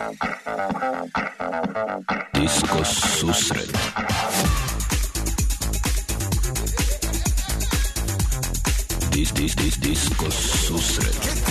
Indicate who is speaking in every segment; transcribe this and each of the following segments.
Speaker 1: Disko susret. Disko susret.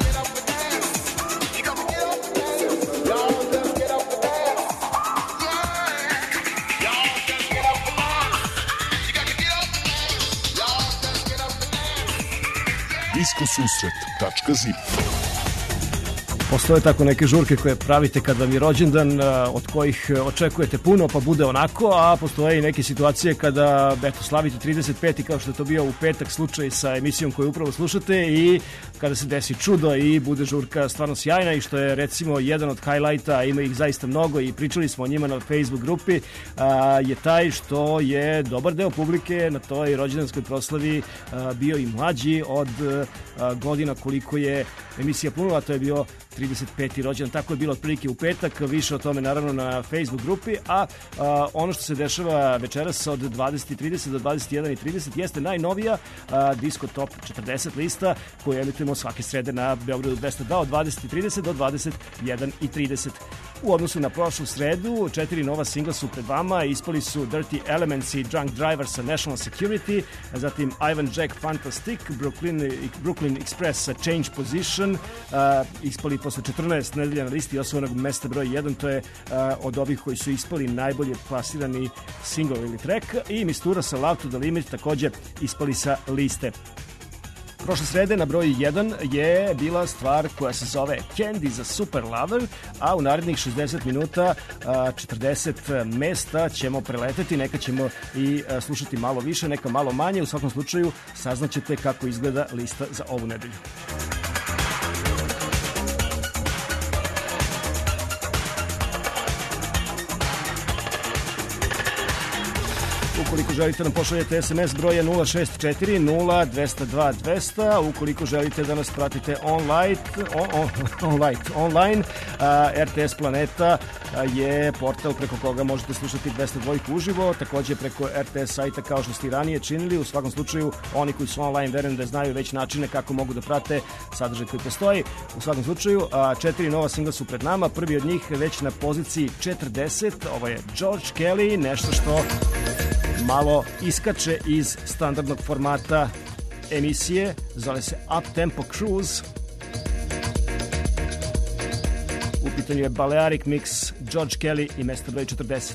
Speaker 2: Diskosusret.zip.
Speaker 3: Postoje tako neke žurke koje pravite kad vam je rođendan, od kojih očekujete puno pa bude onako, a postoje i neke situacije kada slavite 35. kao što je to bio u petak slučaj sa emisijom koju upravo slušate i kada se desi čudo i bude žurka stvarno sjajna i što je recimo jedan od highlighta, ima ih zaista mnogo i pričali smo o njima na Facebook grupi, je taj što je dobar deo publike na toj rođendanskoj proslavi bio i mlađi od godina koliko je emisija punula, to je bio 35. rođendan, tako je bilo otprilike u petak, više o tome naravno na Facebook grupi, a ono što se dešava večeras od 20.30 do 21.30 jeste najnovija Disco Top 40 lista koju emitujemo svake srede na Beogradu 202 od 20.30 do 21.30. U odnosu na prošlu sredu, 4 nova singla su pred vama, ispali su Dirty Elements i Drunk Driver sa National Security, zatim Ivan Jack Fantastic, Brooklyn Express sa Change Position, ispali posle 14 nedelja na listi osvojenog mesta broj 1, to je od ovih koji su ispali najbolje plasirani single ili track, i Mistura sa Love to the Limit takođe ispali sa liste. Prošle srede na broju 1 je bila stvar koja se zove Candy za Super Lover, a u narednih 60 minuta 40 mesta ćemo preleteti, neka ćemo i slušati malo više, neka malo manje, u svakom slučaju saznaćete kako izgleda lista za ovu nedelju. Ukoliko želite nam pošaljete SMS broje 064 0202 200, ukoliko želite da nas pratite online, RTS Planeta je portal preko koga možete slušati 202 uživo, takođe preko RTS sajta kao što ste i ranije činili. U svakom slučaju, oni koji su online verujem da znaju već načine kako mogu da prate sadržaj koji postoji. U svakom slučaju, 4 nova singla su pred nama, prvi od njih već na poziciji 40, ovo je George Kelly, nešto što malo iskače iz standardnog formata emisije, zove se Up Tempo Cruise. U pitanju je Balearic Mix, George Kelly i mesto broj 40.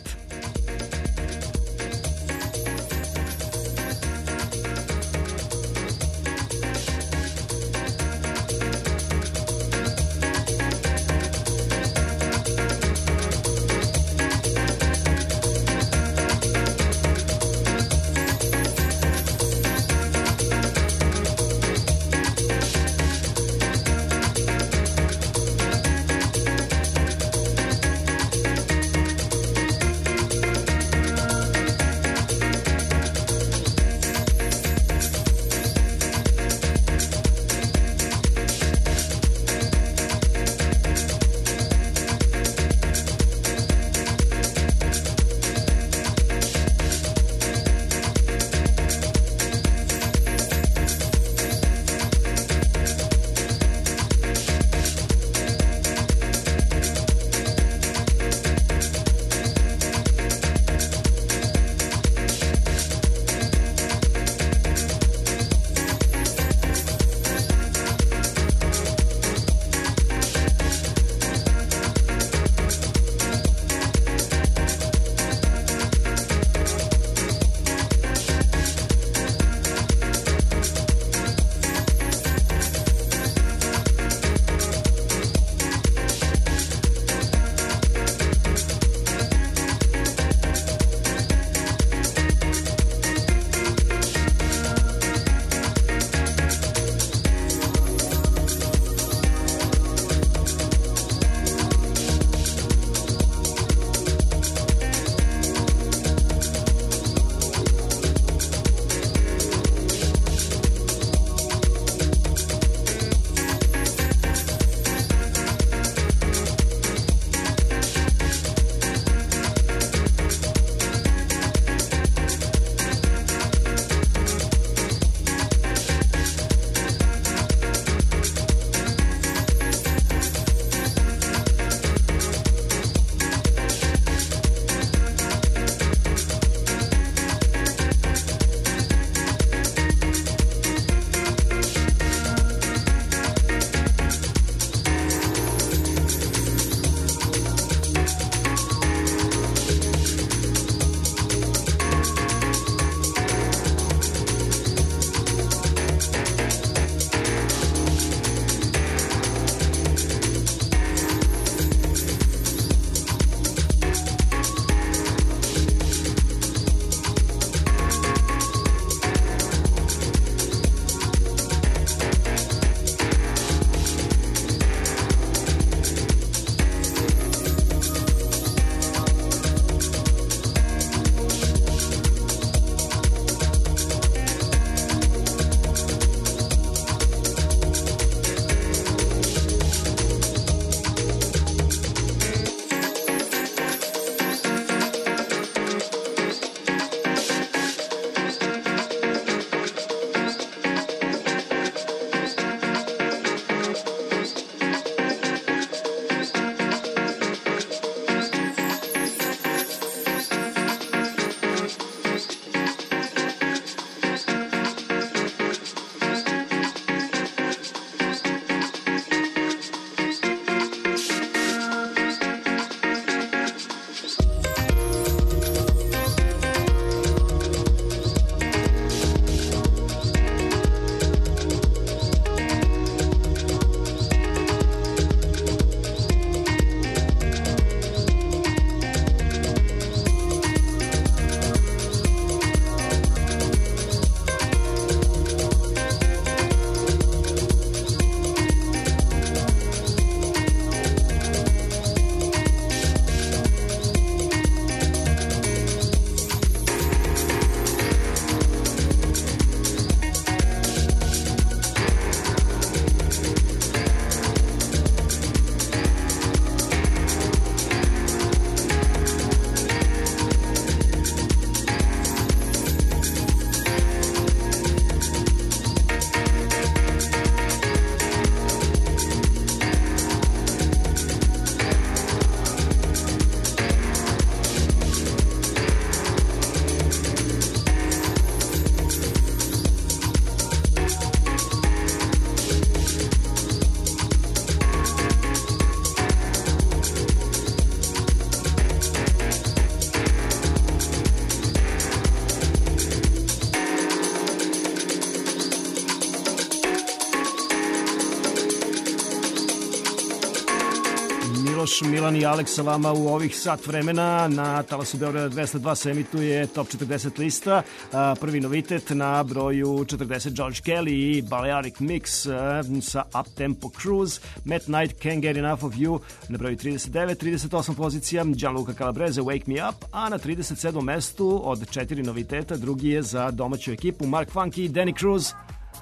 Speaker 3: Miloš, Milan i Aleks sa vama u ovih sat vremena. Na talasu Beograda 202 se emituje Top 40 lista. Prvi novitet na broju 40 George Kelly i Balearic Mix sa Uptempo Cruise. Matt Knight, Can't Get Enough of You na broju 39, 38 pozicija Gianluca Calabrese, Wake Me Up, a na 37. mestu od 4 noviteta drugi je za domaću ekipu Mark Funky i Danny Cruz.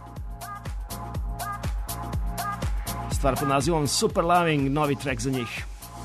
Speaker 3: Stvar pod nazivom Super Loving, novi track za njih.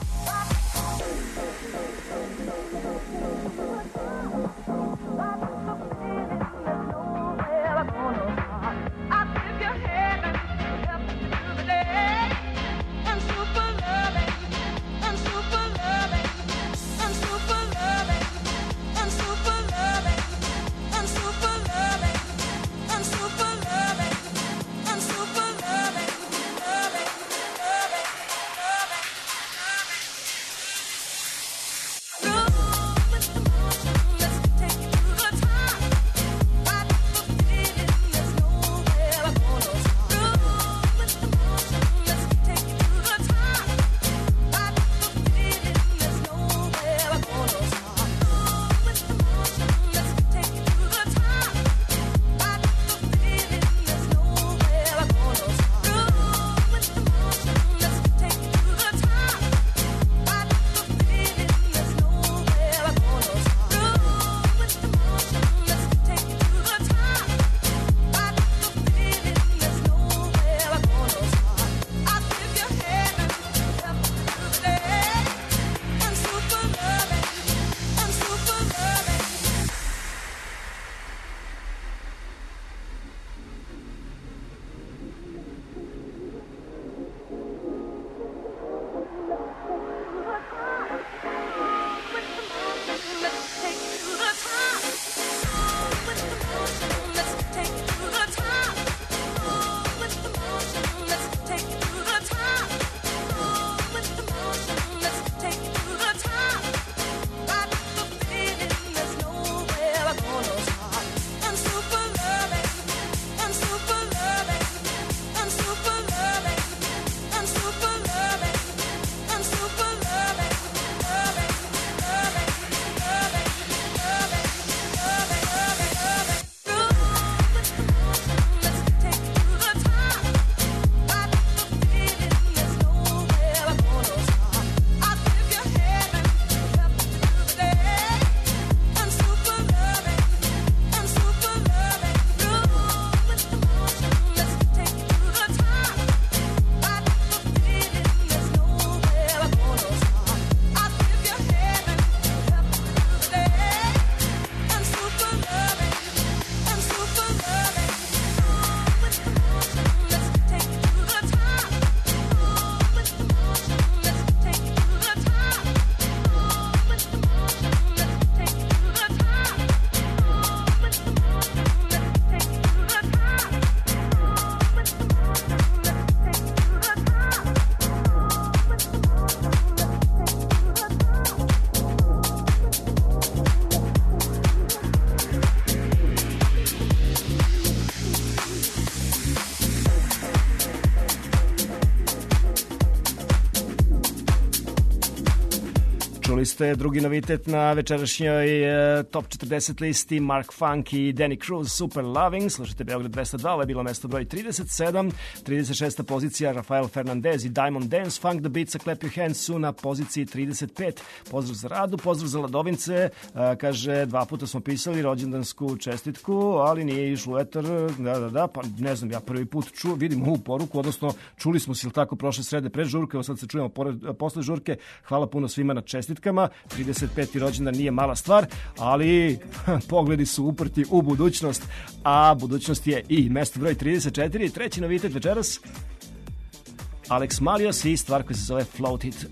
Speaker 3: Čuli ste drugi novitet na večerašnjoj Top 40 listi Mark Funky i Danny Cruz, Super Loving. Slušajte Beograd 202, ovo je bilo mesto broj 37. 36. pozicija Rafael Fernandez i Diamond Dance, Funk the Beats, Clap Your Hands su na poziciji 35. Pozdrav za Radu, pozdrav za Ladovince. Kaže, 2 puta smo pisali rođendansku čestitku, ali nije išlo etar. Da, pa ne znam, ja prvi put vidim ovu poruku, odnosno čuli smo se ili tako prošle srede pred žurke, evo sad se čujemo posle žurke. Hvala puno svima na čestitkama. 35. rođendan nije mala stvar, ali pogledi su uprti u budućnost, a budućnost je i mesto broj 34. Treći novitet večeras, Alex Malios i stvar koja se zove Float It.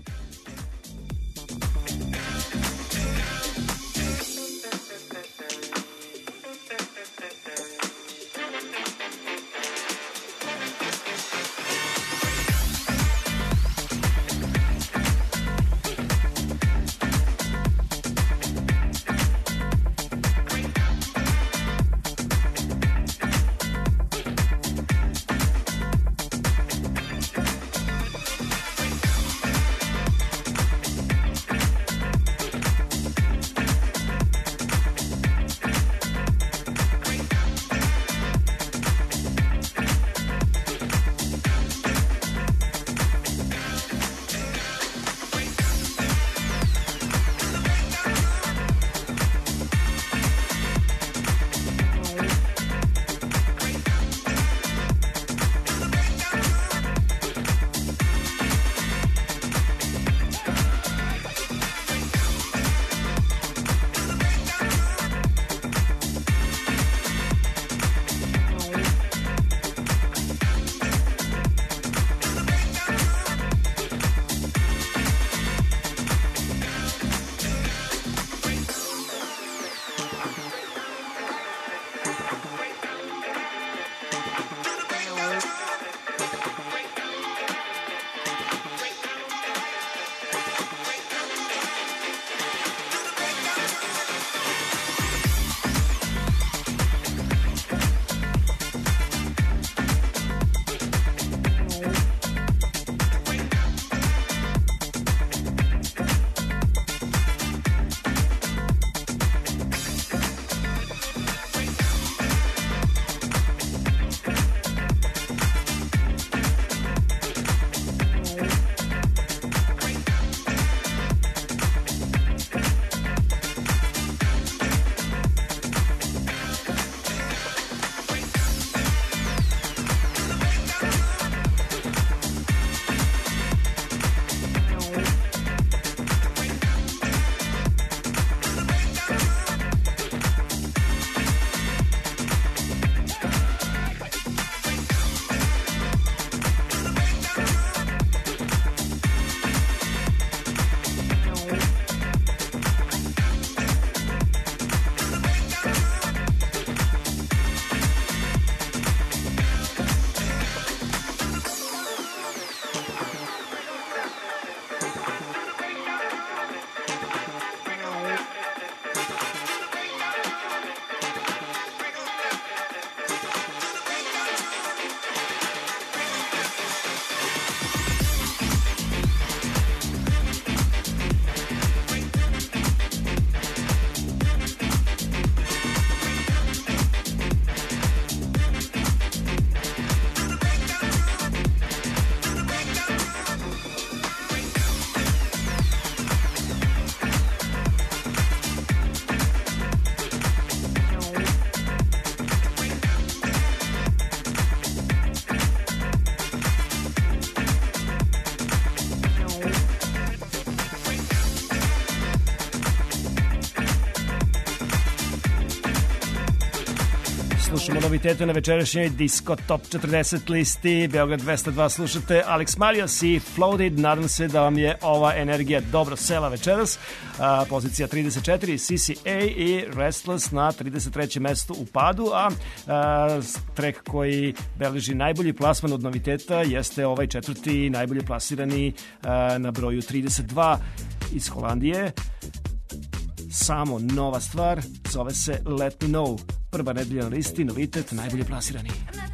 Speaker 3: Slušamo novitete na večerašnjoj Disco Top 40 listi. Beograd 202 slušate Alex Marios i Floated. Nadam se da vam je ova energija dobro sela večeras. Pozicija 34 CCA i Restless na 33. mestu u padu, a trek koji beleži najbolji plasman od noviteta jeste ovaj četvrti najbolje plasirani na broju 32 iz Holandije. Samo nova stvar, zove se Let Me Know. Prva nedelja na listi, novitet, najbolje plasirani.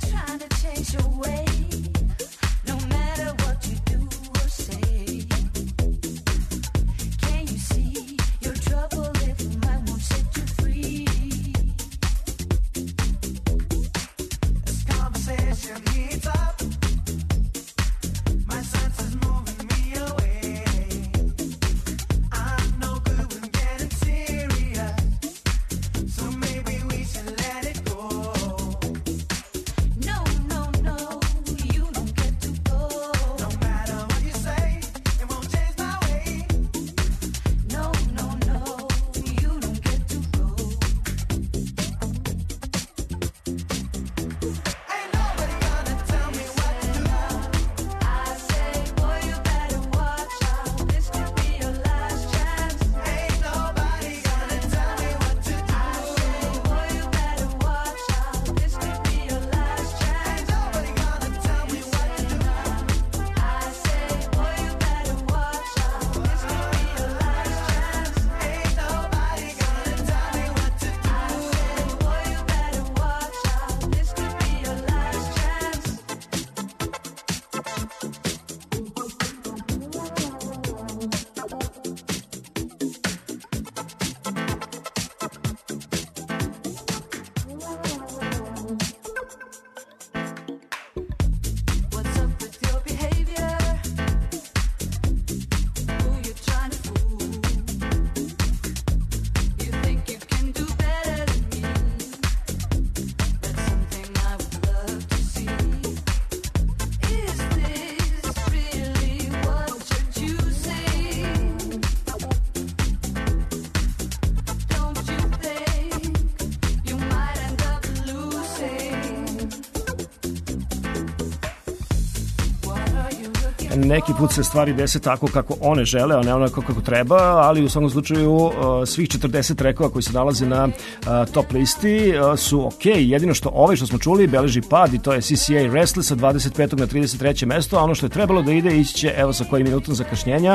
Speaker 3: Neki put se stvari dese tako kako one žele, a ne onako kako treba, ali u svakom slučaju svih 40 trekova koji se nalaze na top listi su ok. Jedino što ovaj što smo čuli beleži pad i to je CCA Restless sa 25. na 33. mesto, a ono što je trebalo da ide ići će evo sa kojim minutom zakašnjenja.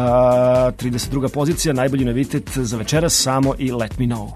Speaker 3: 32. pozicija, najbolji novitet za večeras, Samo i Let Me Know.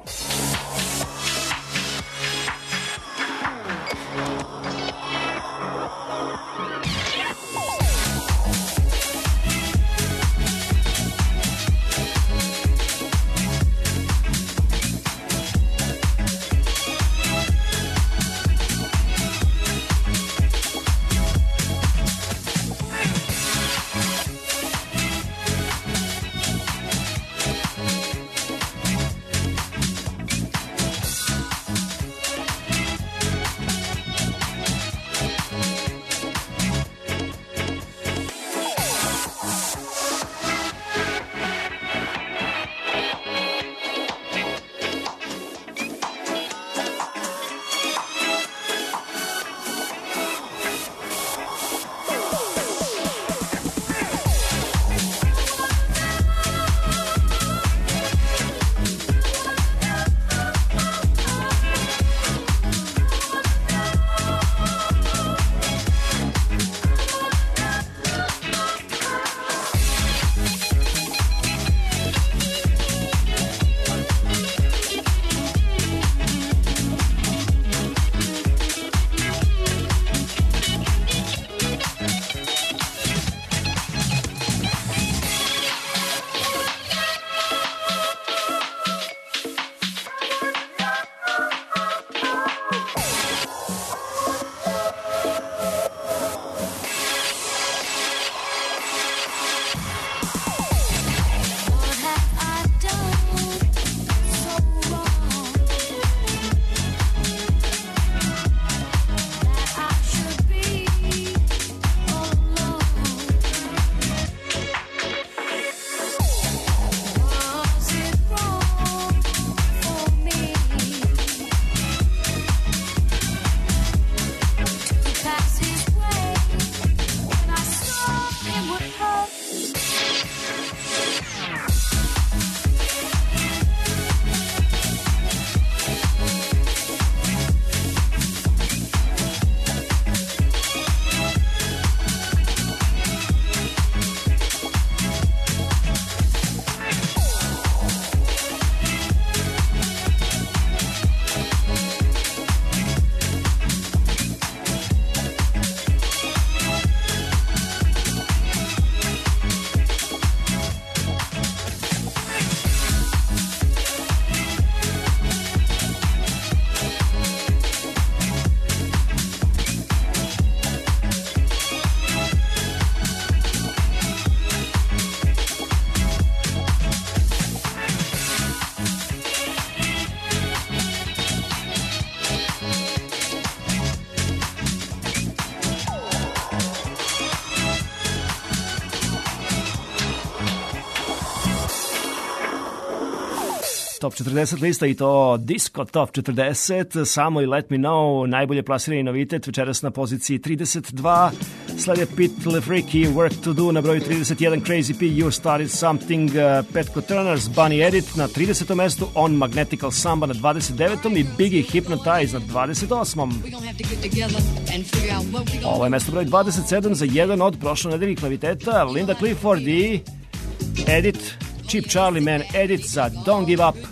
Speaker 3: Top 40 lista i to Disco Top 40, samo i Let Me Know, najbolje plasirani novitet, večeras na poziciji 32, slede Pete LaFreaky, Work to Do na broju 31, Crazy P, You Started Something, Petco Turners, Bunny Edit na 30. mestu, On Magnetical Samba na 29. i Biggie Hypnotize na 28. Ovo je mesto broj 27 za jedan od prošlonedeljnih noviteta, Linda Clifford i Edit, Cheap Charlie Man Edit za Don't Give Up.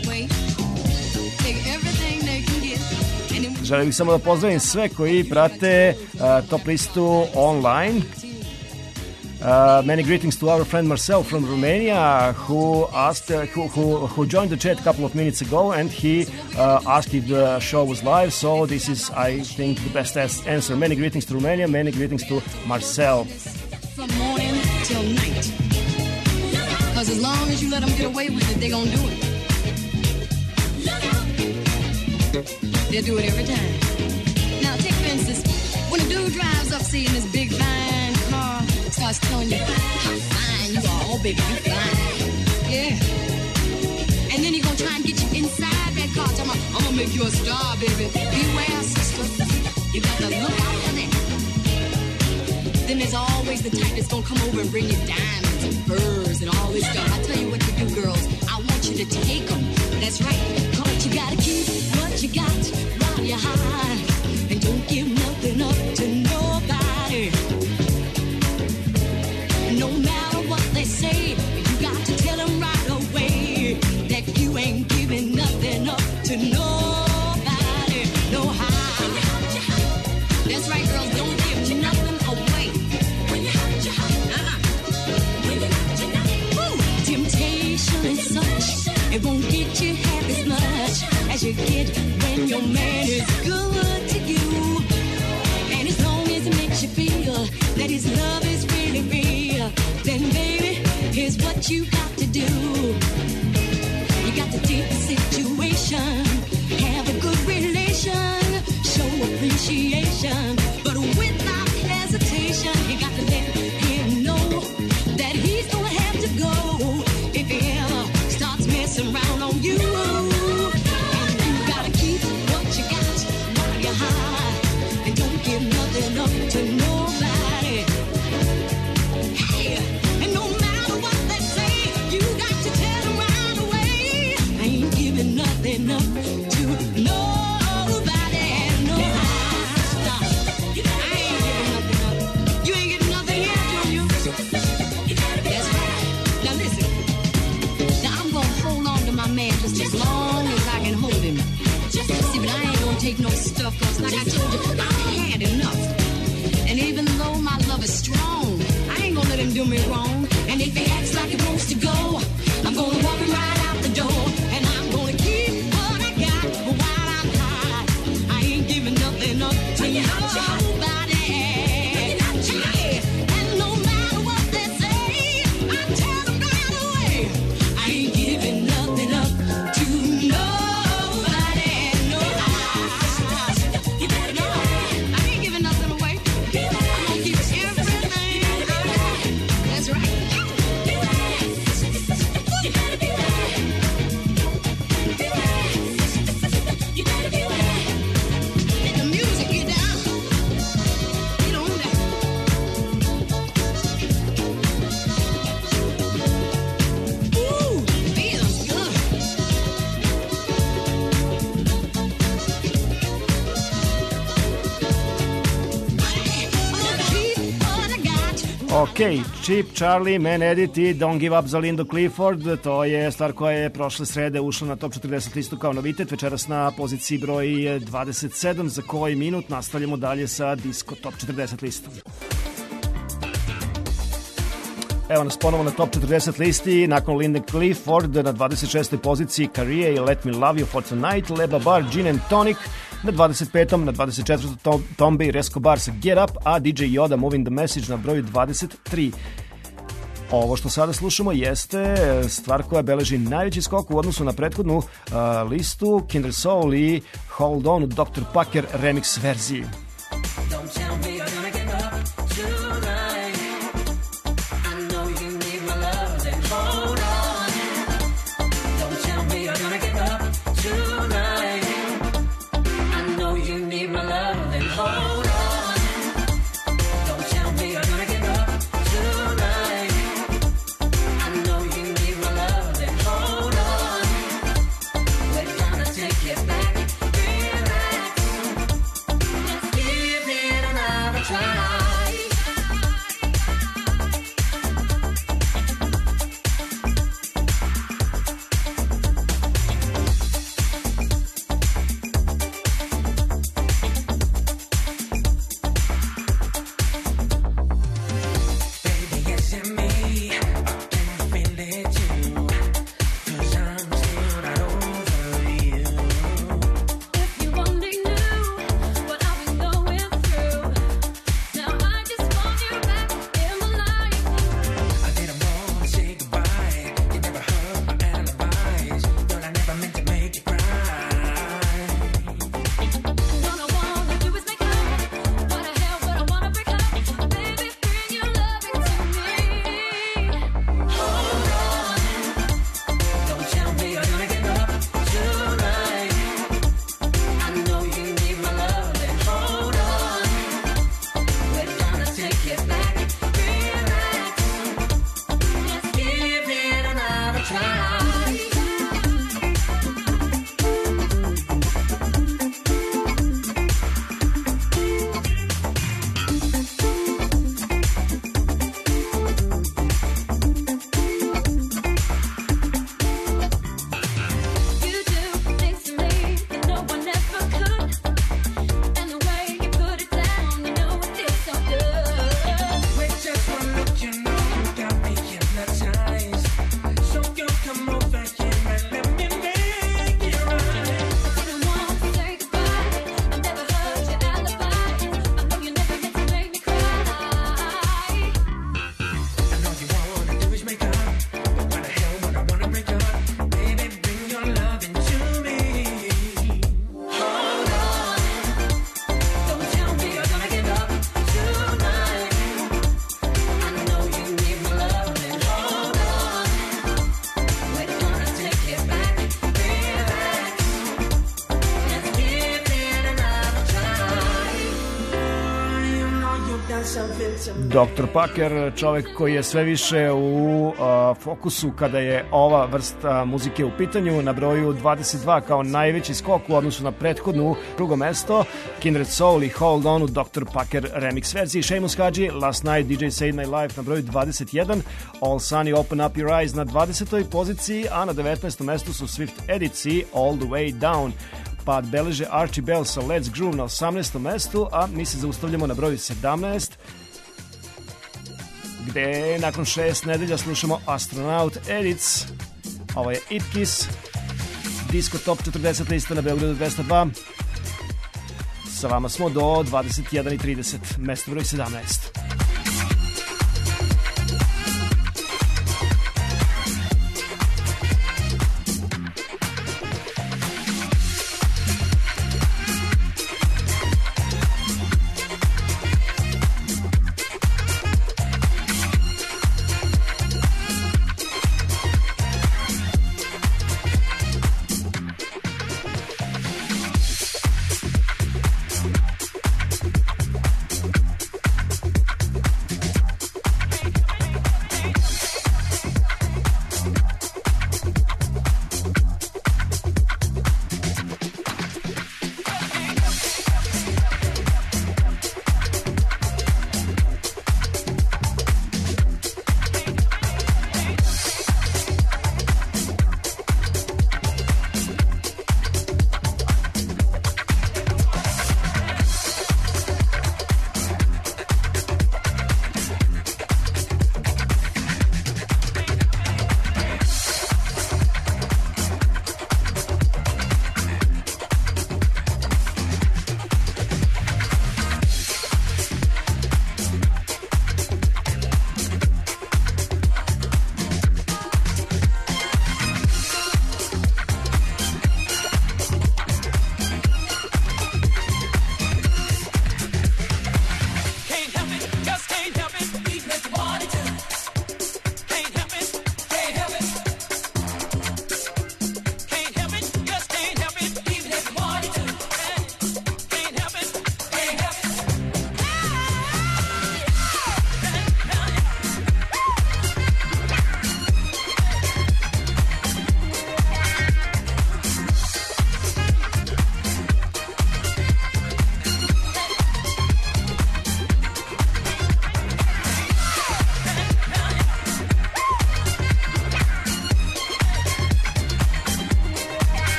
Speaker 3: Želim bih samo da pozdravim sve koji prate top listu online. Many greetings to our friend Marcel from Romania who asked who joined the chat a couple of minutes ago, and he asked if the show was live, so this is, I think, the best answer. Many greetings to Romania, many greetings to Marcel.
Speaker 2: From morning till night, because as long as you let them get away with it, they're gonna do it. They'll do it every time. Now take for instance, when a dude drives up seeing this big fine car, starts telling you how fine you are, oh baby, you fine, yeah. And then he gonna try and get you inside that car, talking about, I'm gonna make you a star, baby. Beware, sister, you got to look out for that. Then there's always the type that's gonna come over and bring you diamonds and furs and all this stuff. I tell you what to do, girls, I want you to take them. That's right, but you gotta keep what you got while you're high, and don't give nothing up to nobody. No matter what they say, you got to tell them right away that you ain't giving nothing up to nobody. No how. That's right, girls, don't give nothing away. Temptation is such, it won't get you half as much as you get when your man is good to you. And as long as it makes you feel that his love is really real, then baby, here's what you got to do. You got to take the situation, have a good relation, show appreciation, but without hesitation, you got to let him know that he's gonna have to go if he ever starts messing around on you. And you gotta keep what you got while you're high, and don't give nothing up to nobody. Hey, and no matter what they say, you got to tell them right away, I ain't giving nothing up to nobody. No, I ain't giving nothing up. You ain't getting nothing here, Junior. That's right. Now listen. Now I'm gonna hold on to my man just as long as I can hold him. See, but I ain't gonna take no stuff, cause like I told you, I've had enough. And even though my love is strong, I ain't gonna let him do me wrong. And if he acts like he wants to go, I'm gonna walk him right out the door. And I'm gonna keep what I got while I'm high. I ain't giving nothing up to nobody. And no matter what they say, I tell them right away, I ain't giving nothing up to nobody. No, I ain't giving nothing away. I'm gonna keep everything I got. That's right. You gotta be right. You gotta be right. Let the music get down. Get on down. Ooh, feels good. I'm gonna keep what I got.
Speaker 3: Ok, Cheap Charlie, Man Edit i Don't Give Up za Lindu Clifford. To je stvar koja je prošle srede ušla na top 40 listu kao novitet. Večeras na poziciji broj 27. Za koji minut nastavljamo dalje sa Disco Top 40 listom. Evo nas ponovo na top 40 listi. Nakon Linda Clifford na 26. poziciji Career i Let Me Love You For Tonight, Leba Bar, Gin and Tonic. Na 25. na 24. Tombe i Resco Bar sa Get Up, a DJ Yoda Moving the Message na broju 23. Ovo što sada slušamo jeste stvar koja beleži najveći skok u odnosu na prethodnu listu, Kindred Soul i Hold On u Dr. Packer remix verziji.
Speaker 4: Don't tell me you're gonna give up tonight. I know you need my love, then hold on. Don't tell me you're hold on. Don't tell me you're gonna give up tonight. I know you need my love, then hold on. We're gonna take it back. Relax. Let's give it another try.
Speaker 3: Dr. Packer, čovek koji je sve više u fokusu kada je ova vrsta muzike u pitanju, na broju 22 kao najveći skok u odnosu na prethodnu drugo mesto, Kindred Soul i Hold On u Dr. Packer remix verziji, Seamus Haji, Last Night, DJ Saved My Life na broju 21, All Sunny, Open Up Your Eyes na 20. poziciji, a na 19. mestu su Swift Edici, All The Way Down. Pad beleže Archie Bell sa Let's Groove na 18. mestu, a mi se zaustavljamo na broju 17, gde nakon 6 nedelja slušamo Astronaut Edits. Ovo je It Kiss, Disco Top 40 lista na Beogradu 202. Sa vama smo do 21:30, mesto broj 17.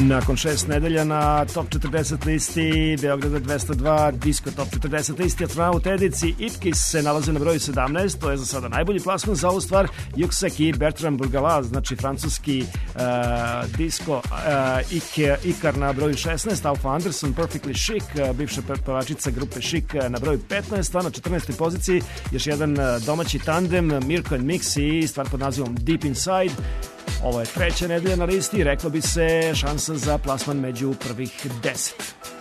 Speaker 3: Nakon 6 nedelja na Top 40 listi Beograda 202 Disco Top 40 listi Astronaut Edici Ipkiss se nalaze na broju 17, to je za sada najbolji plasman za ovu stvar. Yuksek i Bertrand Burgalas, znači francuski disco Ikar na broju 16, Alfa Anderson Perfectly Chic, bivša pevačica grupe Chic na broju 15, a na 14. poziciji još jedan domaći tandem Mirko and Mixi i stvar pod nazivom Deep Inside. Ovo je treća nedelja na listi i reklo bi se šansa za plasman među prvih 10.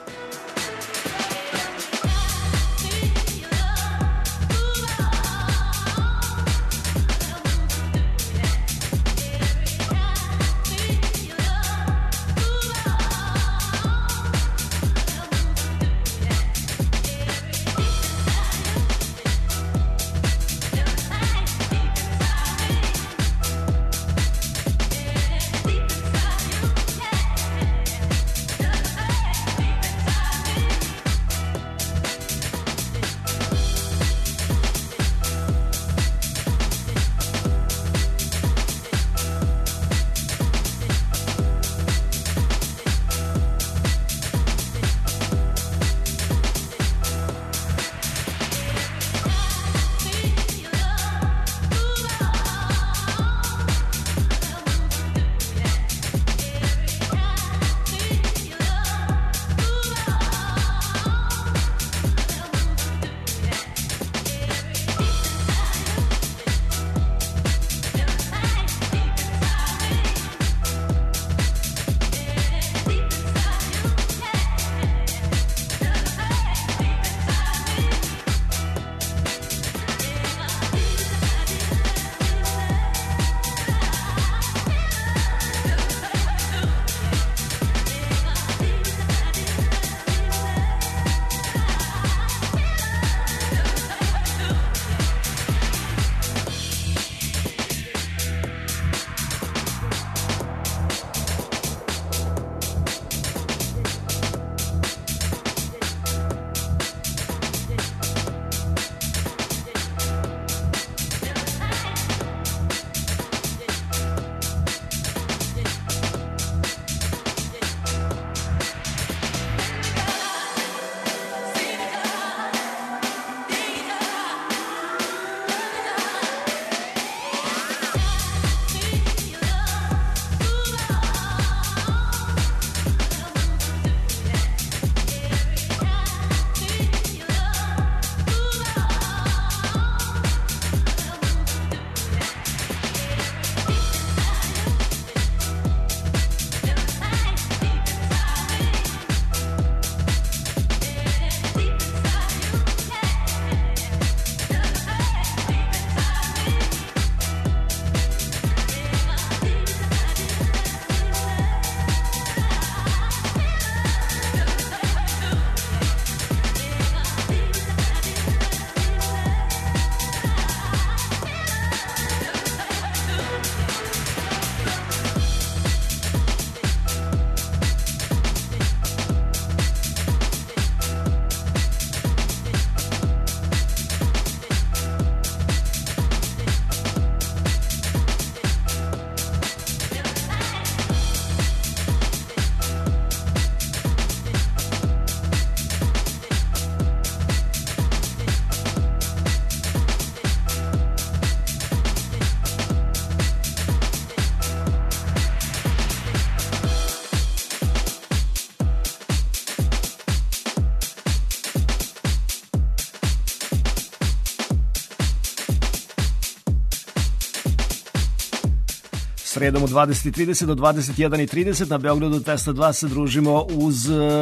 Speaker 3: Sredom od 20.30 do 21.30 na Beogradu 202 se družimo uz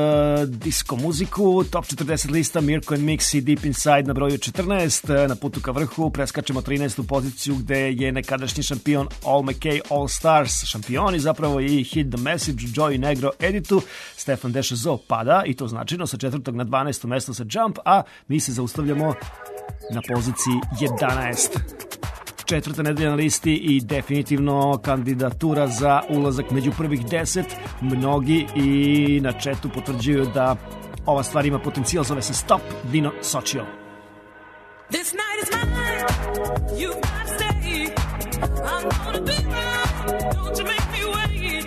Speaker 3: disco muziku. Top 40 lista Mirko and Mixi Deep Inside na broju 14. Na putu ka vrhu preskačemo 13. poziciju gde je nekadašnji šampion All McKay All Stars šampioni zapravo i Hit the Message Joey Negro Editu. Stefan Dešezo pada i to značajno sa 4. na 12. mesto sa Jump, a mi se zaustavljamo na poziciji 11. Četvrta nedelja na listi i definitivno kandidatura za ulazak među prvih 10. Mnogi i na chatu potvrđuju da ova stvar ima potencijal, zove se Stop, Dino Socio.
Speaker 5: This night is mine, you gotta stay. I'm gonna be mine, don't you make me wait.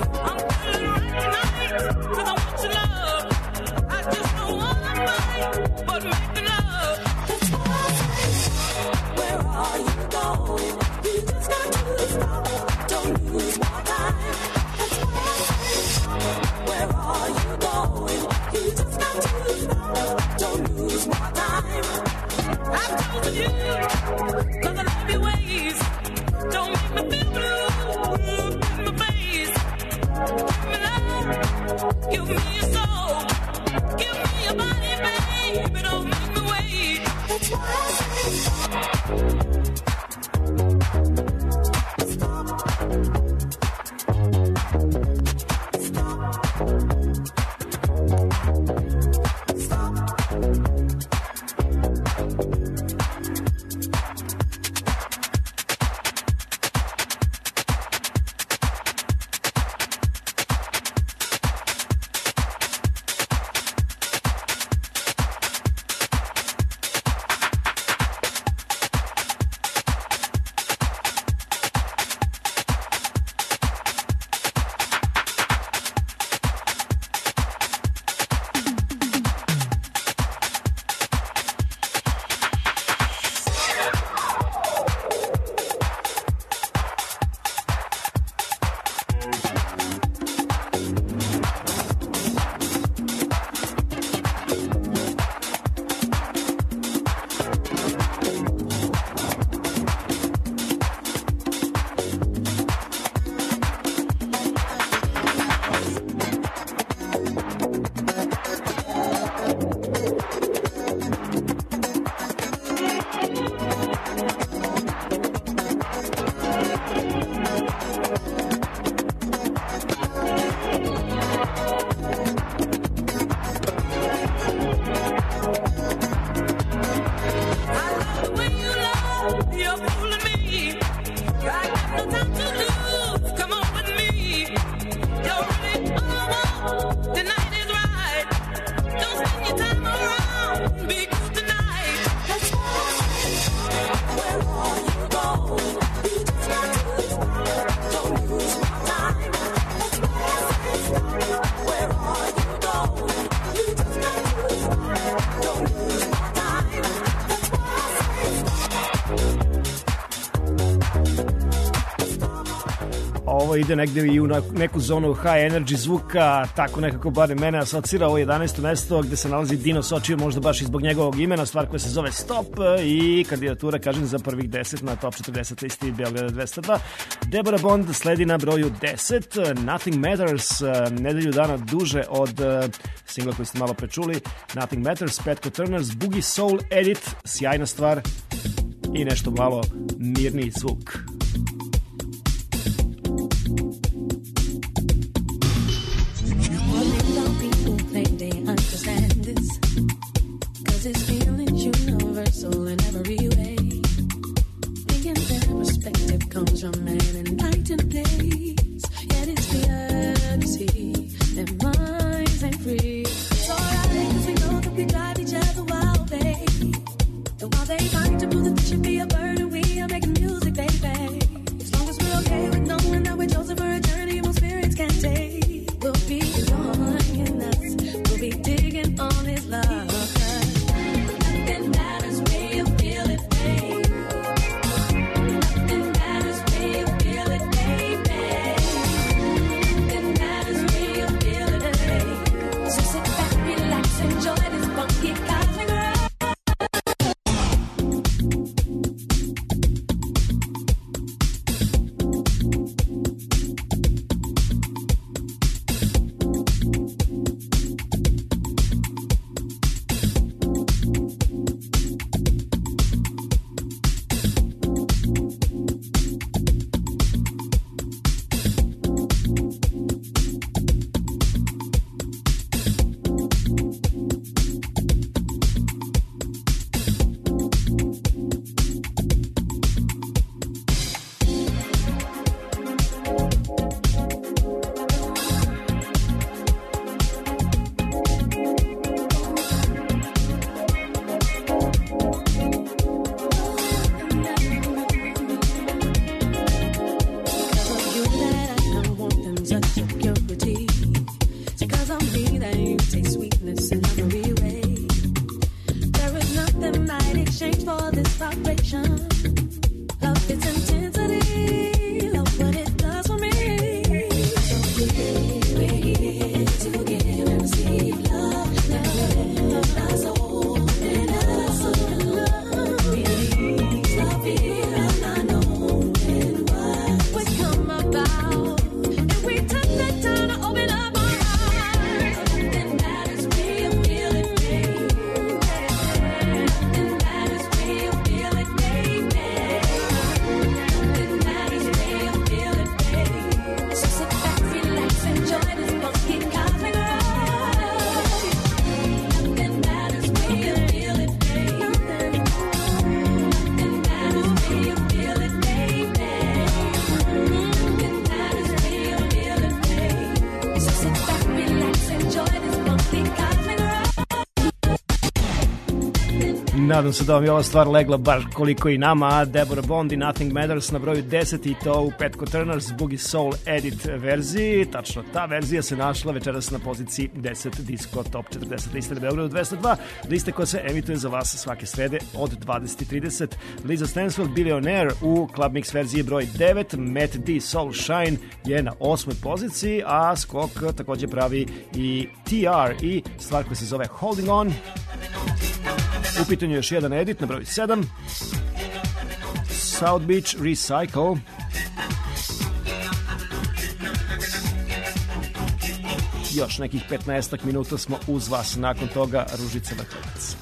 Speaker 3: Ovo ide negde i u neku zonu high energy zvuka, tako nekako barem mene asocira ovo 11. mesto gde se nalazi Dino Sočio, možda baš i zbog njegovog imena, stvar koja se zove Stop i kandidatura, kažem, za prvih 10 na top 40 listi Beograda 202. Deborah Bond sledi na broju 10, Nothing Matters, nedelju dana duže od singla koji ste malo prečuli, Nothing Matters, Petko Turners, Boogie Soul Edit, sjajna stvar i nešto malo mirniji zvuk.
Speaker 2: This feeling's universal in every way. Thinking their perspective comes from man and night and days. Yet it's clear to see their minds ain't free. It's alright, cause we know that we drive each other wild, babe. And while they fight to prove that this should be a burden, we are making music, baby. As long as we're okay with knowing that we're chosen for a journey most spirits can't take, we'll be joining us. We'll be digging on his love.
Speaker 3: nadam se da vam je ova stvar legla bar koliko i nama. Deborah Bond i Nothing Matters na broju 10 i to u Petco Turner's Boogie Soul Edit verziji. Tačno, ta verzija se našla večeras na poziciji 10 Disco Top 40 liste na Beogradu 202, liste koja se emituje za vas svake srede od 20:30. Lisa Stansfield, Billionaire u Club Mix verziji broj 9, Matt D. Soul Shine je na 8. poziciji, a skok takođe pravi i TR i stvar koja se zove Holding On. U pitanju je još jedan edit na broju 7, South Beach Recycle. Još nekih 15 minuta smo uz vas, nakon toga Ružica Vrhovac.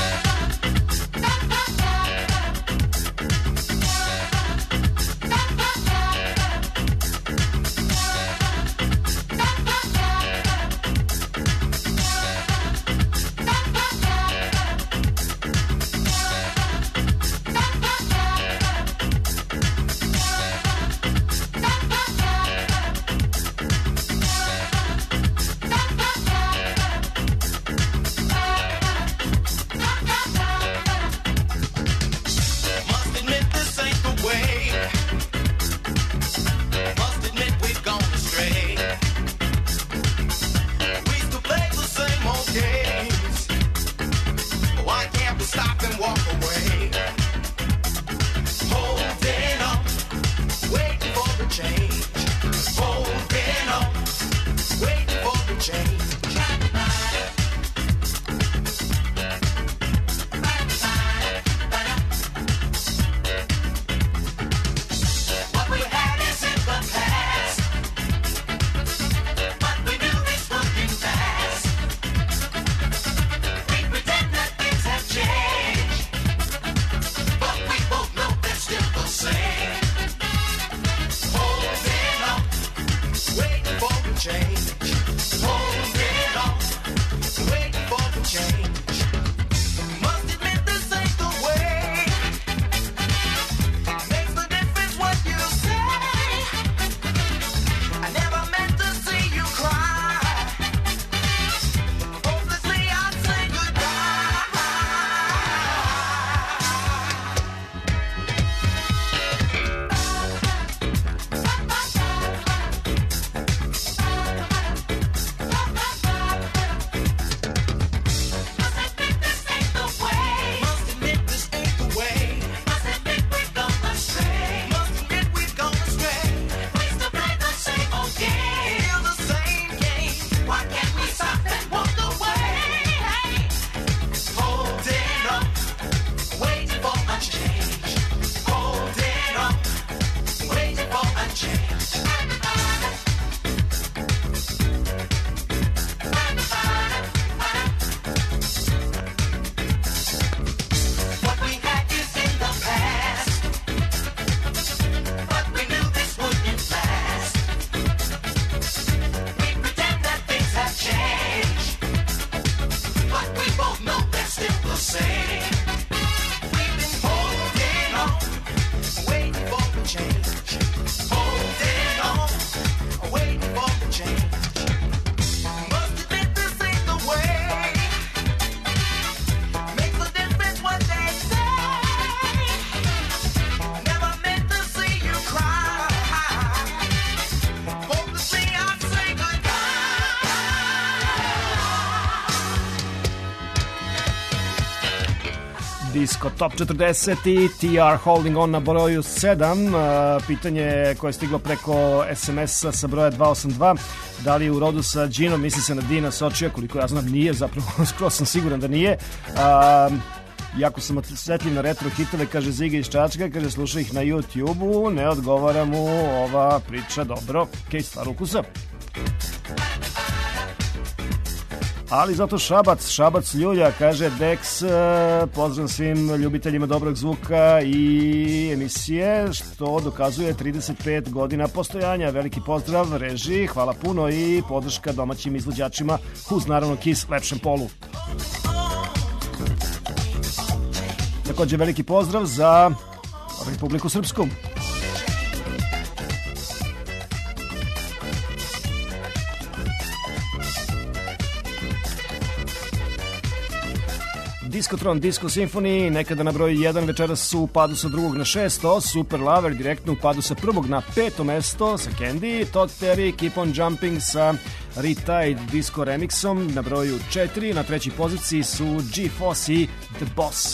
Speaker 3: Disco Top 40 i TR Holding On na broju 7. Pitanje koje je stiglo preko SMS-a sa broja 282. Da li je u rodu sa Ginom, misli se na Dina Sočija, koliko ja znam nije, zapravo skoro sam siguran da nije. Jako sam osjetljiv na retro hitove, kaže Ziga iz Čačka, kaže slušaj ih na YouTube-u, ne odgovara mu ova priča, dobro, okej, stvar ukusa. Ali zato Šabac ljulja, kaže Dex, pozdrav svim ljubiteljima dobrog zvuka i emisije, što dokazuje 35 godina postojanja. Veliki pozdrav režiji, hvala puno i podrška domaćim izvođačima uz naravno Kiss lepšem polu. Također veliki pozdrav za Republiku Srpsku. Diskotron Disco Symphony, nekada na broju 1, večeras su u padu sa 2. na 6. Super Lover direktno u padu sa 1. na 5. mesto sa Candy. Todd Terry Keep on Jumping sa Retied Disco Remixom na broju 4. Na trećoj poziciji su G-Force i The Boss.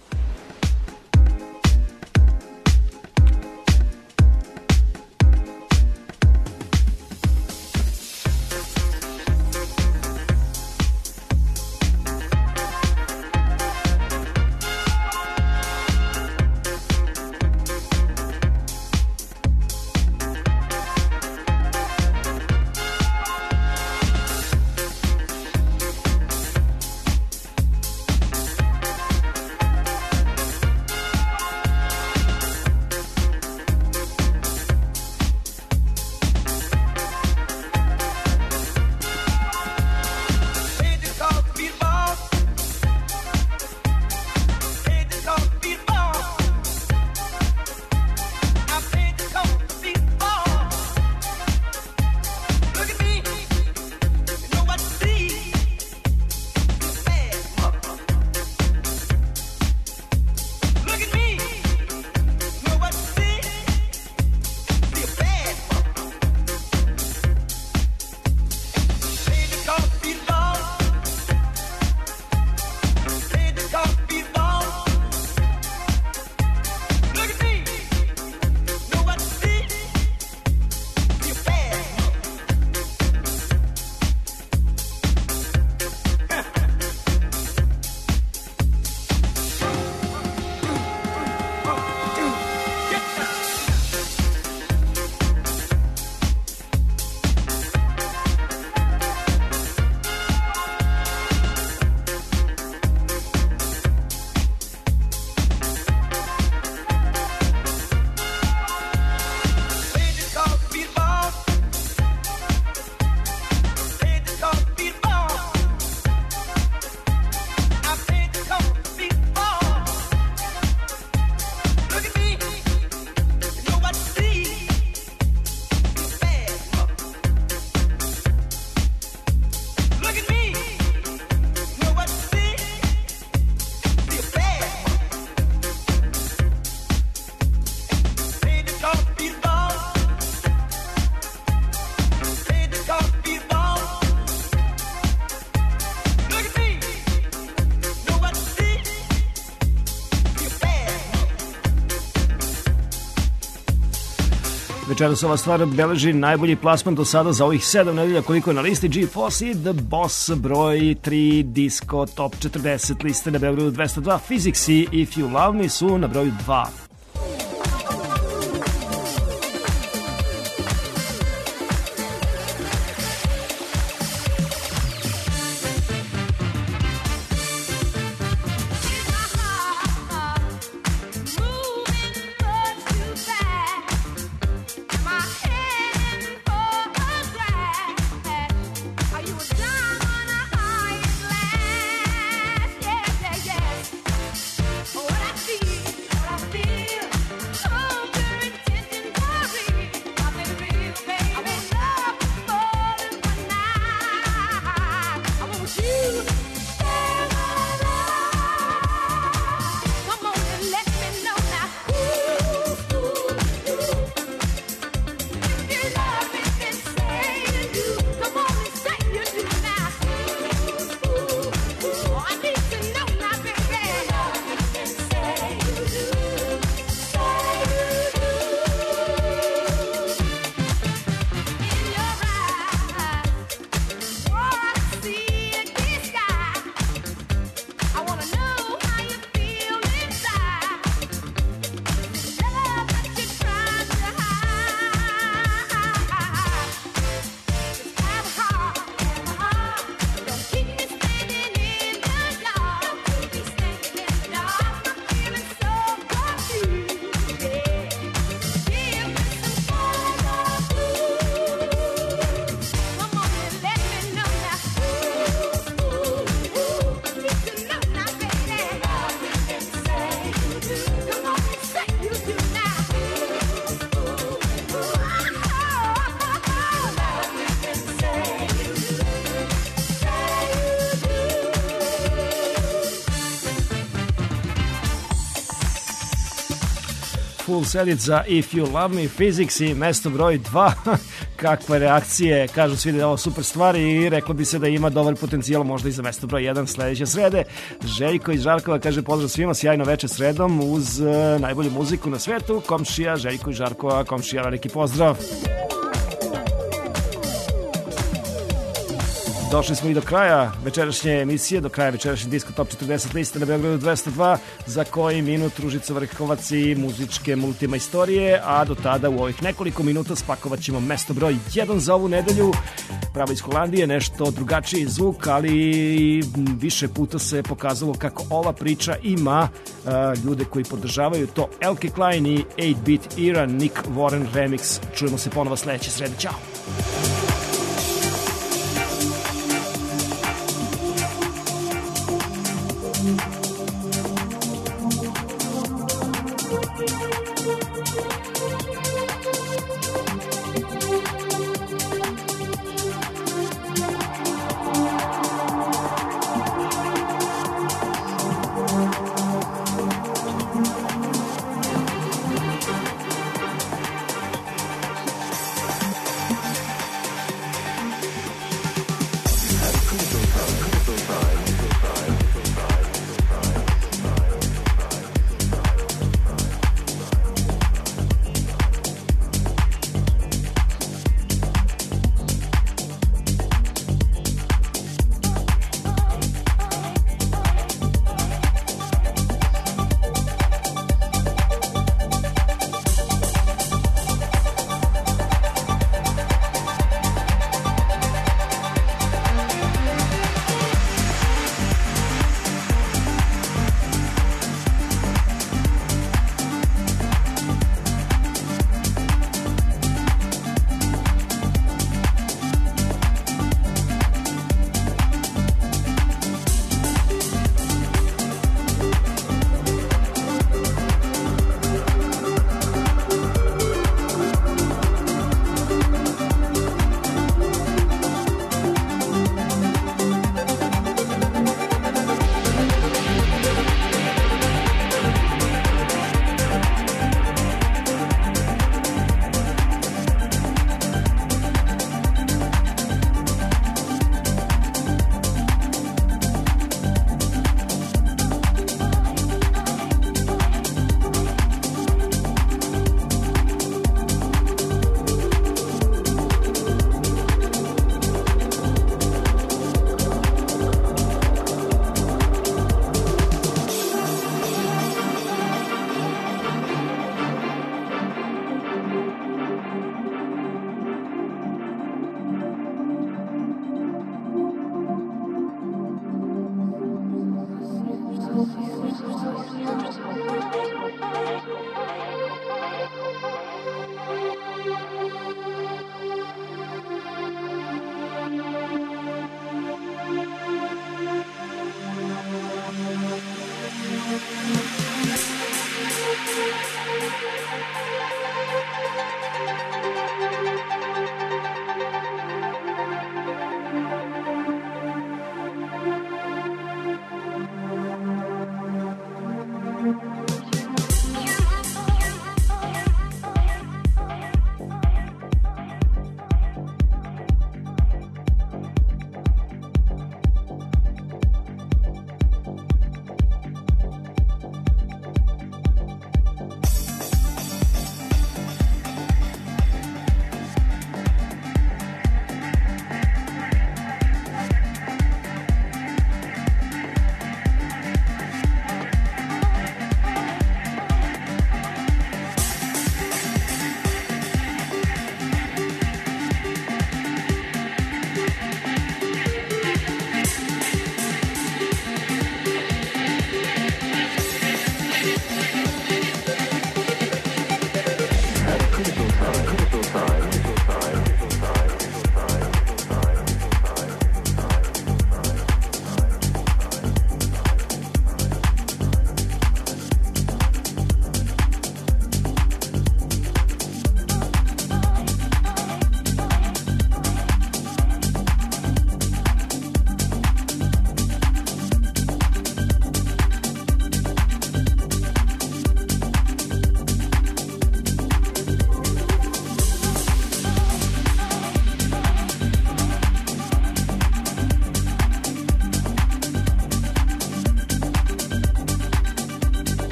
Speaker 3: Večeras ova stvar beleži najbolji plasman do sada za ovih 7 nedelja koliko je na listi. G-Force i The Boss, broj 3 Disco Top 40 liste na Beogradu 202. Physics i If You Love Me su na broju 2.
Speaker 2: What I feel
Speaker 3: Full Sedit za If You Love Me, Physics i mesto broj 2. Kakve reakcije, kažu svi da je ovo super stvar i reklo bi se da ima dobar potencijal možda i za mesto broj 1 sledeće srede. Željko iz Žarkova kaže pozdrav svima, sjajno veče sredom uz najbolju muziku na svetu. Komšija, Željko iz Žarkova, komšija, veliki pozdrav. Došli smo i do kraja večerašnje emisije, do kraja večerašnje Disco Top 40 liste na Beogradu 202, za koji minut Ružica Vrhovac i muzičke multimajstorije, a do tada u ovih nekoliko minuta spakovat ćemo mesto broj 1 za ovu nedelju. Pravo iz Holandije, nešto drugačiji zvuk, ali više puta se pokazalo kako ova priča ima ljude koji podržavaju to. Elke Klein i 8-Bit Era, Nick Warren remix. Čujemo se ponovo sledeće srede. Ćao!